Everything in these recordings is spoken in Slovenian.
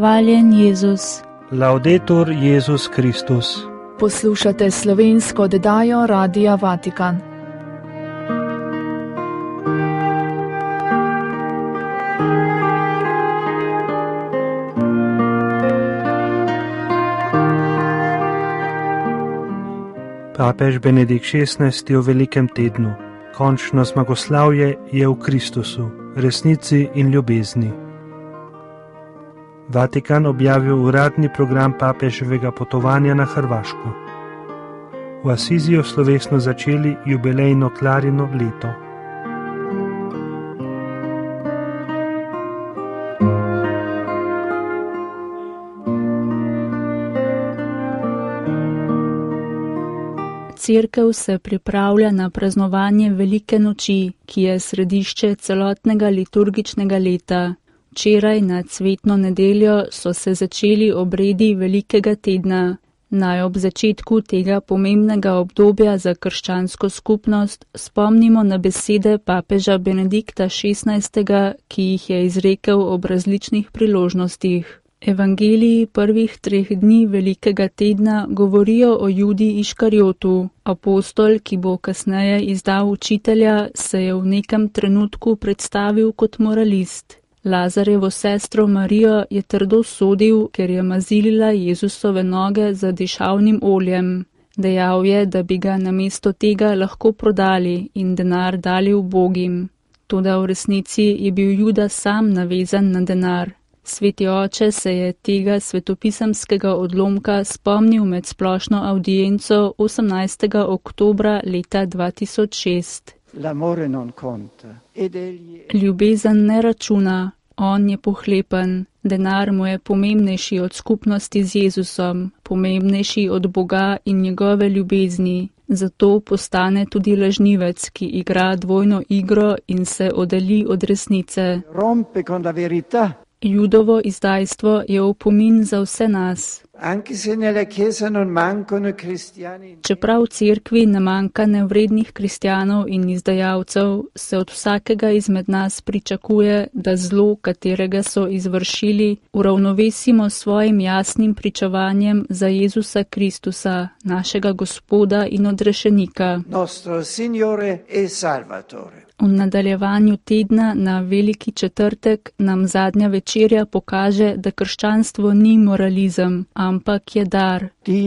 Hvaljen Jezus. Laudetur Jezus Kristus. Poslušate slovensko oddajo Radia Vatikan. Papež Benedikt XVI je v velikem tednu. Končno zmagoslavje je v Kristusu, resnici in ljubezni. Vatikan objavil uradni program papeževega potovanja na Hrvaško. V Asiziju slovesno začeli jubilejno Klarino leto. Cerkev se pripravlja na praznovanje Velike noči, ki je središče celotnega liturgičnega leta. Včeraj na cvetno nedeljo so se začeli obredi Velikega tedna. Naj ob začetku tega pomembnega obdobja za krščansko skupnost spomnimo na besede papeža Benedikta XVI., ki jih je izrekel ob različnih priložnostih. Evangeliji prvih 3 dni Velikega tedna govorijo o Judi Iškarjotu. Apostol, ki bo kasneje izdal učitelja, se je v nekem trenutku predstavil kot moralist. Lazarjevo sestro Marijo je trdo sodil, ker je mazilila Jezusove noge z dišavnim oljem. Dejal je, da bi ga namesto tega lahko prodali in denar dali ubogim. Toda v resnici je bil Juda sam navezan na denar. Sveti oče se je tega svetopisemskega odlomka spomnil med splošno avdienco 18. oktobra leta 2006. Ljubezen ne računa, on je pohlepen, denar mu je pomembnejši od skupnosti z Jezusom, pomembnejši od Boga in njegove ljubezni. Zato postane tudi lažnivec, ki igra dvojno igro in se oddalji od resnice. Judovo izdajstvo je opomin za vse nas. Čeprav v cerkvi ne manjka nevrednih kristjanov in izdajalcev, se od vsakega izmed nas pričakuje, da zlo, katerega so izvršili, uravnovesimo s svojim jasnim pričevanjem za Jezusa Kristusa, našega Gospoda in odrešenika. V nadaljevanju tedna na Veliki četrtek nam zadnja večerja pokaže, da krščanstvo ni moralizem, ampak je dar.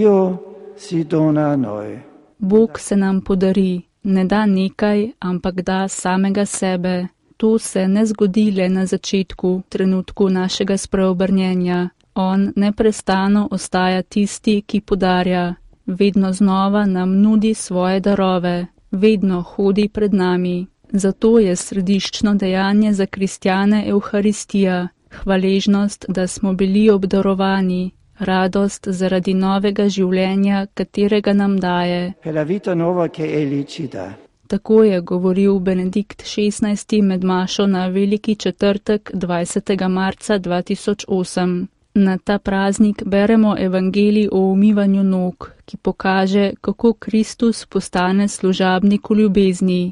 Bog se nam podari, ne da nekaj, ampak da samega sebe. To se ne zgodi le na začetku, trenutku našega spreobrnjenja. On neprestano ostaja tisti, ki podarja. Vedno znova nam nudi svoje darove, vedno hodi pred nami. Zato je središčno dejanje za kristjane Evharistija, hvaležnost, da smo bili obdarovani, radost zaradi novega življenja, katerega nam daje. Tako je govoril Benedikt XVI. Med mašo na Veliki četrtek 20. marca 2008. Na ta praznik beremo Evangelij o umivanju nog, ki pokaže, kako Kristus postane služabnik v ljubezni.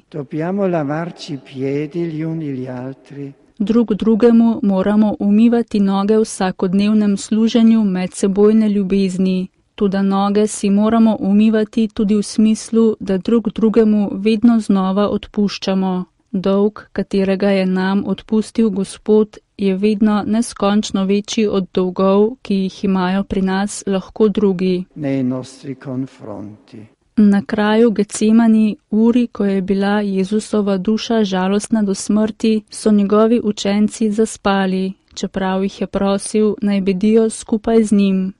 Drug drugemu moramo umivati noge v vsakodnevnem služenju medsebojne ljubezni. Toda noge si moramo umivati tudi v smislu, da drug drugemu vedno znova odpuščamo. Dolg, katerega je nam odpustil Gospod, je vedno neskončno večji od dolgov, ki jih imajo pri nas lahko drugi. Na kraju Getsemani, uri, ko je bila Jezusova duša žalostna do smrti, so njegovi učenci zaspali, čeprav jih je prosil, naj bedijo skupaj z njim.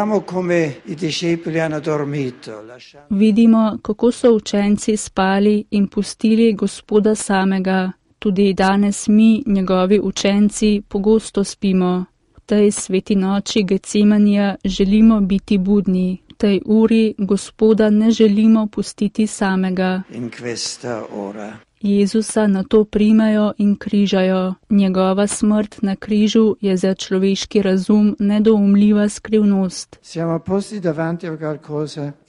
Vidimo, kako so učenci spali in pustili Gospoda samega. Tudi danes mi, njegovi učenci, pogosto spimo. V tej sveti noči Getsemanija želimo biti budni. V tej uri Gospoda ne želimo pustiti samega. Jezusa nato primejo in križajo. Njegova smrt na križu je za človeški razum nedoumljiva skrivnost.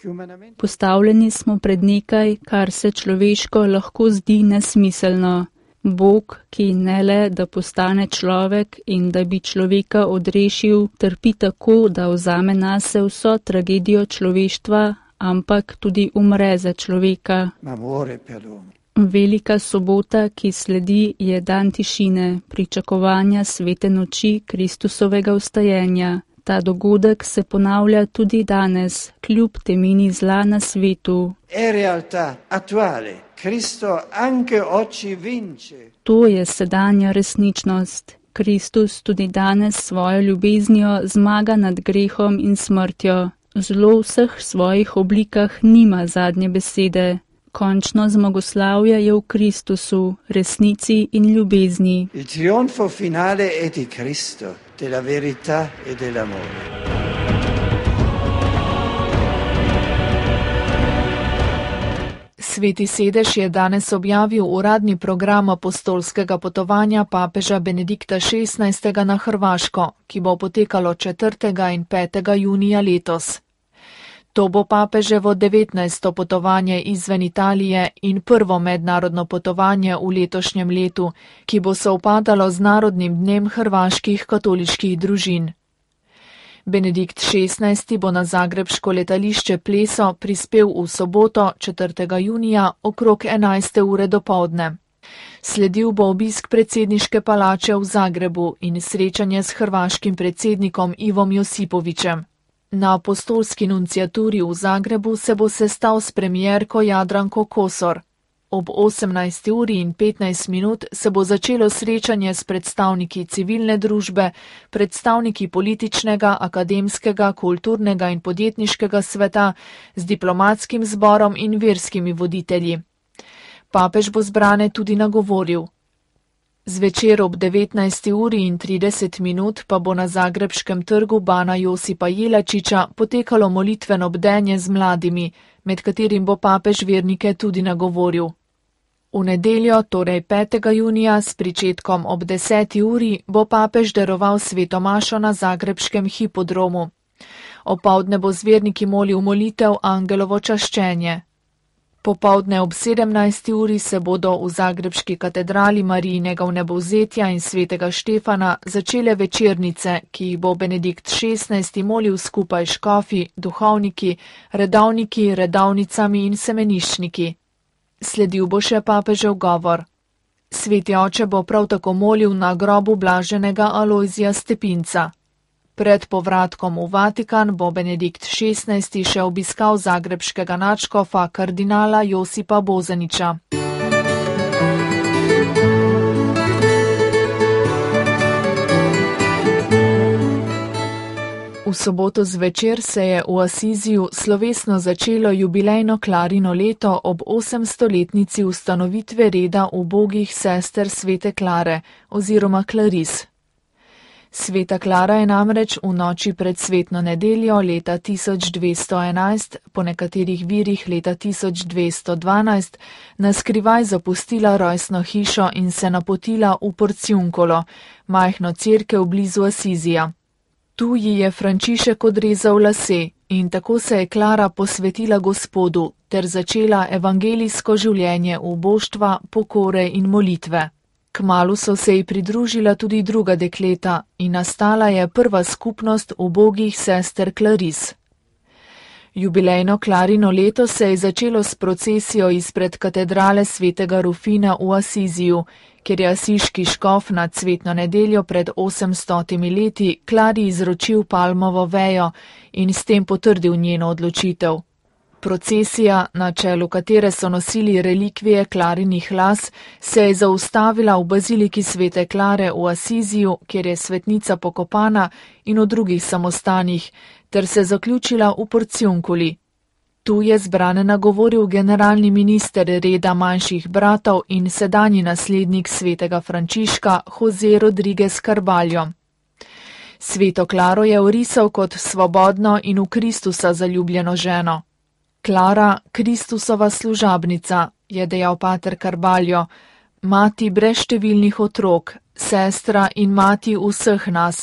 Postavljeni smo pred nekaj, kar se človeško lahko zdi nesmiselno. Bog, ki ne le, da postane človek in da bi človeka odrešil, trpi tako, da vzame nase vso tragedijo človeštva, ampak tudi umre za človeka. Velika sobota, ki sledi, je dan tišine, pričakovanja svete noči Kristusovega vstajenja. Ta dogodek se ponavlja tudi danes, kljub temini zla na svetu. To je sedanja resničnost. Kristus tudi danes svojo ljubeznijo zmaga nad grehom in smrtjo. Zlo v vseh svojih oblikah nima zadnje besede. Končno zmagoslavje je v Kristusu, resnici in ljubezni. Il trionfo finale è di Cristo, della verità e dell'amore. Sveti sedež je danes objavil uradni program apostolskega potovanja papeža Benedikta XVI. Na Hrvaško, ki bo potekalo 4. in 5. junija letos. To bo papeževo 19. potovanje izven Italije in prvo mednarodno potovanje v letošnjem letu, ki bo sovpadalo z Narodnim dnem hrvaških katoliških družin. Benedikt XVI. Bo na zagrebško letališče Pleso prispel v soboto 4. junija okrog 11. ure dopoldne. Sledil bo obisk predsedniške palače v Zagrebu in srečanje s hrvaškim predsednikom Ivom Josipovićem. Na apostolski nunciaturi v Zagrebu se bo sestal s premierko Jadranko Kosor. Ob 18:15 se bo začelo srečanje s predstavniki civilne družbe, predstavniki političnega, akademskega, kulturnega in podjetniškega sveta, z diplomatskim zborom in verskimi voditelji. Papež bo zbrane tudi nagovoril. Zvečer ob 19:30 pa bo na zagrebškem trgu Bana Josipa Jelačića potekalo molitveno bdenje z mladimi, med katerim bo papež vernike tudi nagovoril. V nedeljo, torej 5. junija, s pričetkom ob 10. uri, bo papež daroval sveto mašo na zagrebškem hipodromu. Opoldne bo z verniki molil molitev Angelovo čaščenje. Popoldne ob 17. uri se bodo v zagrebški katedrali Marijinega vnebovzetja in svetega Štefana začele večernice, ki jih bo Benedikt XVI. Molil skupaj s škofi, duhovniki, redovniki, redovnicami in semeniščniki. Sledil bo še papežev govor. Sveti oče bo prav tako molil na grobu blaženega Alojzija Stepinca. Pred povratkom v Vatikan bo Benedikt XVI. Še obiskal zagrebškega nadškofa kardinala Josipa Bozanića. V soboto zvečer se je v Asiziju slovesno začelo jubilejno Klarino leto ob 800-letnici ustanovitve reda ubogih sester svete Klare oziroma Klaris. Sveta Klara je namreč v noči pred svetno nedeljo leta 1211, po nekaterih virih leta 1212, naskrivaj zapustila rojstno hišo in se napotila v Porciuncolo, majhno cerkev blizu Asizija. Tu ji je Frančišek odrezal lase in tako se je Klara posvetila Gospodu ter začela evangelijsko življenje uboštva, pokore in molitve. Kmalu so se ji pridružila tudi druga dekleta in nastala je prva skupnost ubogih sester Klaris. Jubilejno Klarino leto se je začelo s procesijo izpred katedrale svetega Rufina v Asiziju, kjer je asiški škof na cvetno nedeljo pred 800 leti Klari izročil palmovo vejo in s tem potrdil njeno odločitev. Procesija, na čelu katere so nosili relikvije Klarinih las, se je zaustavila v baziliki svete Klare v Asiziju, kjer je svetnica pokopana, in v drugih samostanih, ter se zaključila v Porciuncoli. Tu je zbrane nagovoril generalni minister reda manjših bratov in sedanji naslednik svetega Frančiška Jose Rodriguez Carballo. Sveto Klaro je orisal kot svobodno in v Kristusa zaljubljeno ženo. Klara, Kristusova služabnica, je dejal pater Carballo, mati brez številnih otrok, sestra in mati vseh nas,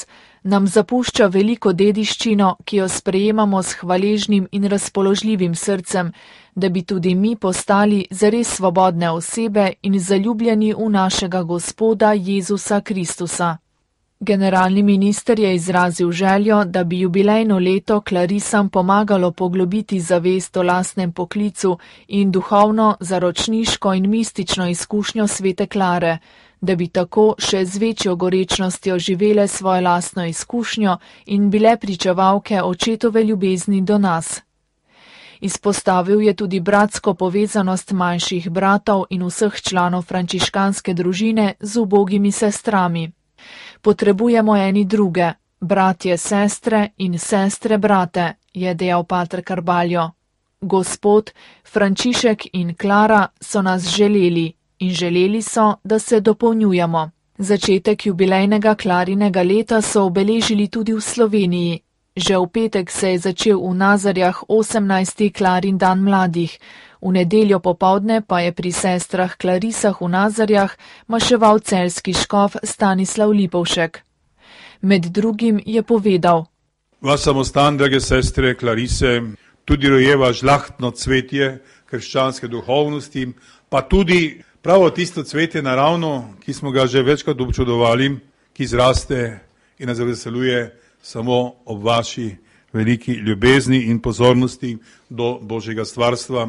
nam zapušča veliko dediščino, ki jo sprejemamo s hvaležnim in razpoložljivim srcem, da bi tudi mi postali zares svobodne osebe in zaljubljeni v našega Gospoda Jezusa Kristusa. Generalni minister je izrazil željo, da bi jubilejno leto klarisam pomagalo poglobiti zavest o lastnem poklicu in duhovno, zaročniško in mistično izkušnjo svete Klare, da bi tako še z večjo gorečnostjo živele svojo lastno izkušnjo in bile pričevalke očetove ljubezni do nas. Izpostavil je tudi bratsko povezanost manjših bratov in vseh članov frančiškanske družine z ubogimi sestrami. Potrebujemo eni druge, bratje sestre in sestre brate, je dejal pater Carballo. Gospod, Frančišek in Klara so nas želeli in želeli so, da se dopolnjujemo. Začetek jubilejnega Klarinega leta so obeležili tudi v Sloveniji. Že v petek se je začel v Nazarjah 18. Klarin dan mladih, v nedeljo popovdne pa je pri sestrah Klarisah v Nazarjah maševal celjski škof Stanislav Lipovšek. Med drugim je povedal: Vaš samostan, drage sestre Klarise, tudi rojeva žlahtno cvetje krščanske duhovnosti, pa tudi pravo tisto cvetje naravno, ki smo ga že večkrat občudovali, ki zraste in nas veseluje samo ob vaši veliki ljubezni in pozornosti do Božjega stvarstva.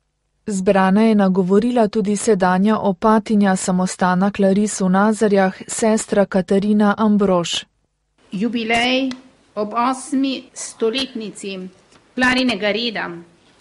Zbrana je nagovorila tudi sedanja opatinja samostana Klaris v Nazarjah, sestra Katarina Ambrož. Jubilej ob 8. stoletnici Klarinega reda.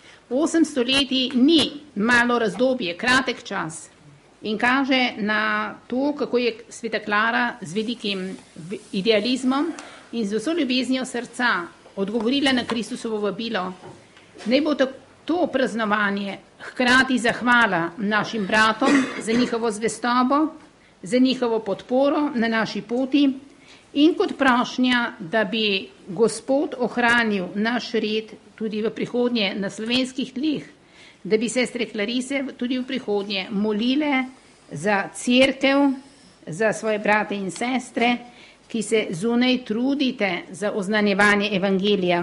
8 stoletij ni malo razdobje, kratek čas in kaže na to, kako je sveta Klara z velikim idealizmom in z vso ljubeznijo srca odgovorila na Kristusovo vabilo. Naj bo to praznovanje hkrati zahvala našim bratom za njihovo zvestobo, za njihovo podporo na naši poti in kot prošnja, da bi Gospod ohranil naš red tudi v prihodnje na slovenskih tleh, da bi sestre Klarise tudi v prihodnje molile za cerkev, za svoje brate in sestre, ki se zunaj trudite za oznanjevanje evangelija.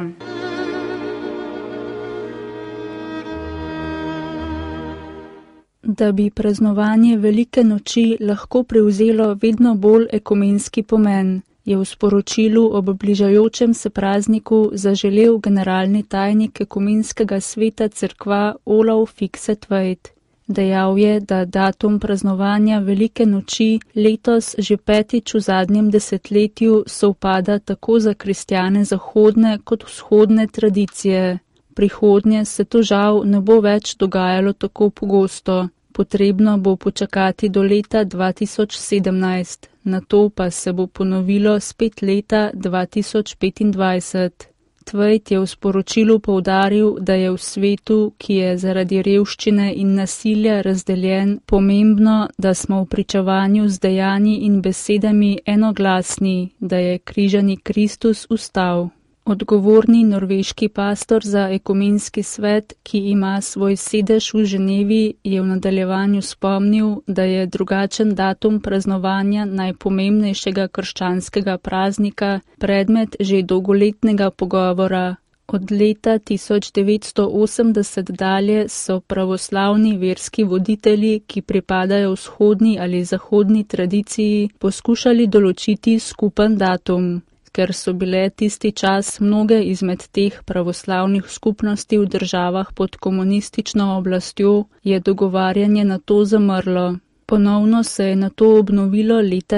Da bi praznovanje velike noči lahko prevzelo vedno bolj ekumenski pomen, je v sporočilu ob bližajočem se prazniku zaželel generalni tajnik ekumenskega sveta cerkva Olav Fikset-Tveit. Dejal je, da datum praznovanja velike noči letos že 5. v zadnjem desetletju sovpada tako za kristjane zahodne kot vzhodne tradicije. Prihodnje se to žal ne bo več dogajalo tako pogosto. Potrebno bo počakati do leta 2017, nato pa se bo ponovilo spet leta 2025. Tveit je v sporočilu poudaril, da je v svetu, ki je zaradi revščine in nasilja razdeljen, pomembno, da smo v pričevanju z dejanji in besedami enoglasni, da je križani Kristus vstal. Odgovorni norveški pastor za ekumenski svet, ki ima svoj sedež v Ženevi, je v nadaljevanju spomnil, da je drugačen datum praznovanja najpomembnejšega krščanskega praznika predmet že dolgoletnega pogovora. Od leta 1980 dalje so pravoslavni verski voditelji, ki pripadajo vzhodni ali zahodni tradiciji, poskušali določiti skupen datum. Ker so bile tisti čas mnoge izmed teh pravoslavnih skupnosti v državah pod komunistično oblastjo, je dogovarjanje na to zamrlo. Ponovno se je na to obnovilo leta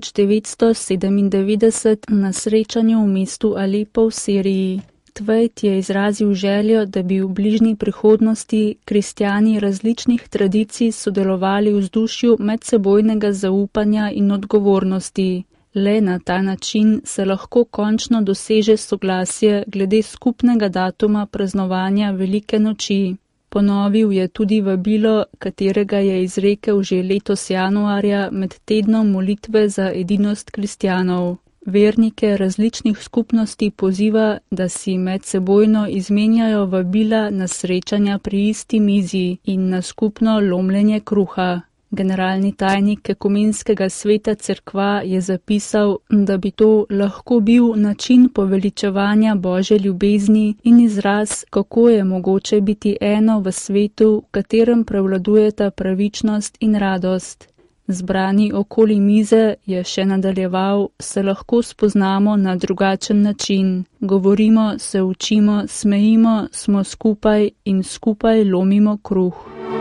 1997 na srečanju v mestu Alepo v Siriji. Tveit je izrazil željo, da bi v bližnji prihodnosti kristjani različnih tradicij sodelovali v vzdušju medsebojnega zaupanja in odgovornosti. Le na ta način se lahko končno doseže soglasje glede skupnega datuma praznovanja velike noči. Ponovil je tudi vabilo, katerega je izrekel že letos januarja med tednom molitve za edinost kristjanov. Vernike različnih skupnosti poziva, da si medsebojno izmenjajo vabila na srečanja pri isti mizi in na skupno lomljenje kruha. Generalni tajnik Ekumenskega sveta cerkva je zapisal, da bi to lahko bil način poveličevanja Božje ljubezni in izraz, kako je mogoče biti eno v svetu, v katerem prevladujeta pravičnost in radost. Zbrani okoli mize, je še nadaljeval, se lahko spoznamo na drugačen način. Govorimo, se učimo, smejimo, smo skupaj in skupaj lomimo kruh.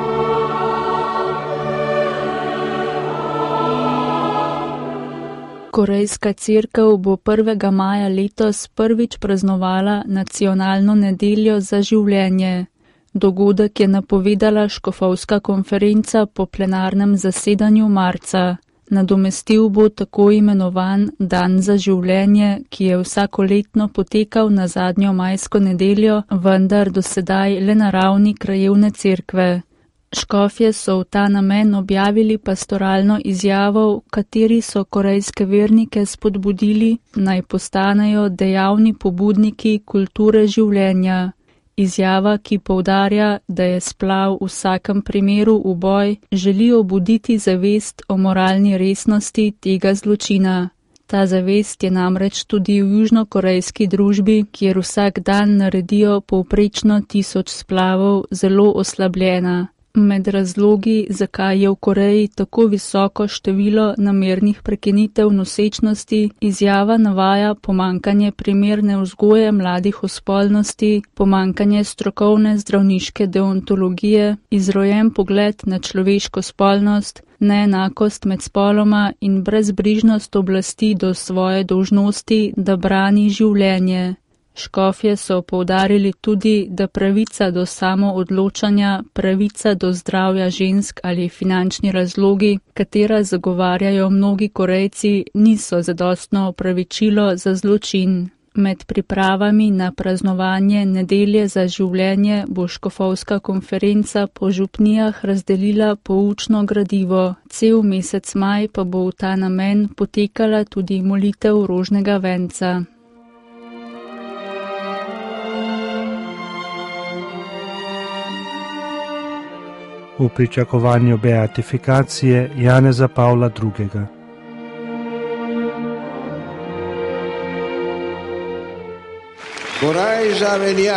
Korejska cerkev bo 1. maja letos prvič praznovala nacionalno nedeljo za življenje. Dogodek je napovedala škofovska konferenca po plenarnem zasedanju marca. Nadomestil bo tako imenovan Dan za življenje, ki je vsakoletno potekal na zadnjo majsko nedeljo, vendar dosedaj le na ravni krajevne cerkve. Škofje so v ta namen objavili pastoralno izjavo, v kateri so korejske vernike spodbudili, naj postanejo dejavni pobudniki kulture življenja. Izjava, ki poudarja, da je splav v vsakem primeru uboj, želi obuditi zavest o moralni resnosti tega zločina. Ta zavest je namreč tudi v južnokorejski družbi, kjer vsak dan naredijo povprečno 1000 splavov, zelo oslabljena. Med razlogi, zakaj je v Koreji tako visoko število namernih prekinitev nosečnosti, izjava navaja pomanjkanje primerne vzgoje mladih o spolnosti, pomanjkanje strokovne zdravniške deontologije, izrojen pogled na človeško spolnost, neenakost med spoloma in brezbrižnost oblasti do svoje dolžnosti, da brani življenje. Škofje so poudarili tudi, da pravica do samoodločanja, pravica do zdravja žensk ali finančni razlogi, katera zagovarjajo mnogi Korejci, niso zadostno opravičilo za zločin. Med pripravami na praznovanje nedelje za življenje bo škofovska konferenca po župnijah razdelila poučno gradivo. Cel mesec maj pa bo v ta namen potekala tudi molitev rožnega venca. V pričakovanju beatifikacije Janeza Pavla II. Korajža velja.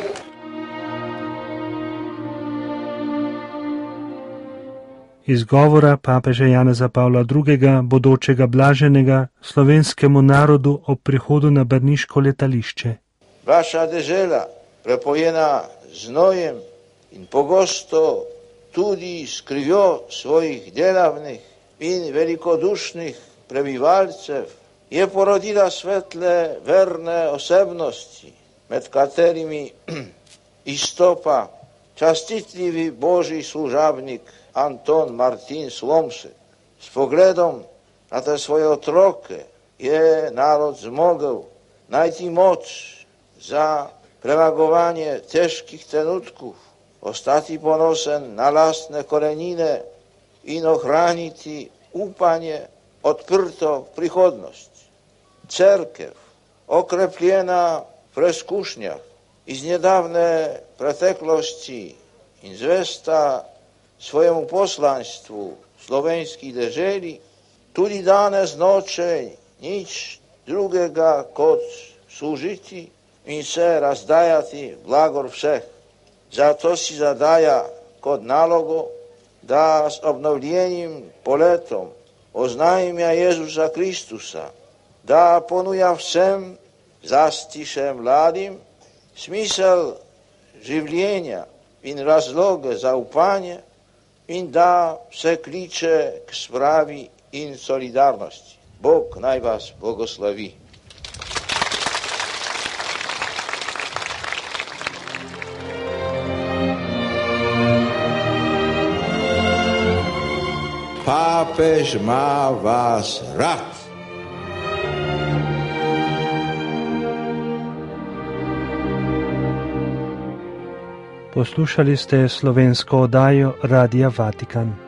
Iz govora papeža Janeza Pavla II., bodočega blaženega, slovenskemu narodu ob prihodu na brniško letališče. Vaša dežela, prepojena z znojem in pogosto tudi s krivjo svojih delavnih in velikodušnih prebivalcev, je porodila svetle, verne osebnosti, med katerimi izstopa častitljivi Božji služabnik Anton Martin Slomšek. S pogledom na te svoje otroke je narod zmogel najti moč za premagovanje težkih trenutkov, ostati ponosen na lastne korenine in ohraniti upanje odprto prihodnost. Cerkev, okrepljena v preizkušnjah iz nedavne preteklosti in zvesta svojemu poslanstvu slovenskih deželi, tudi danes noče nič drugega kot služiti in se razdajati blagor vseh. Zato si zadaja kot nalogo, da s obnovljenim poletom oznajmja Jezusa Kristusa, da ponuja vsem, zlasti še mladim, smisel življenja in razloge za upanje in da se kliče k spravi in solidarnosti. Bog naj vas blagoslovi. Papež má vás rád. Poslušali ste slovensko oddajo Radia Vatikan.